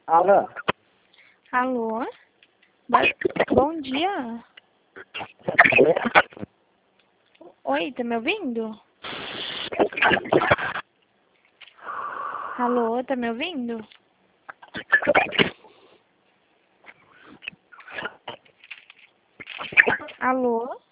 Alô? Alô? Bom dia. Oi, tá me ouvindo? Alô, tá me ouvindo? Alô?